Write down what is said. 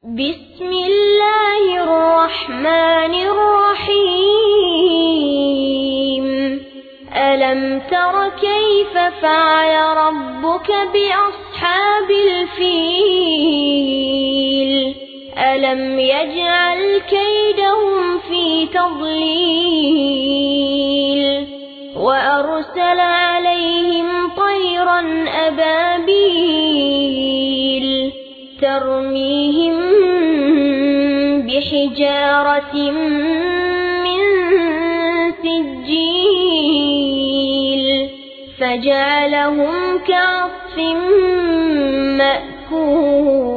بسم الله الرحمن الرحيم ألم تر كيف فعل ربك بأصحاب الفيل ألم يجعل كيدهم في تضليل وأرسل عليهم طيرا أبابيل ترميهم بحجارة من سجيل فجعلهم كعصف مأكول.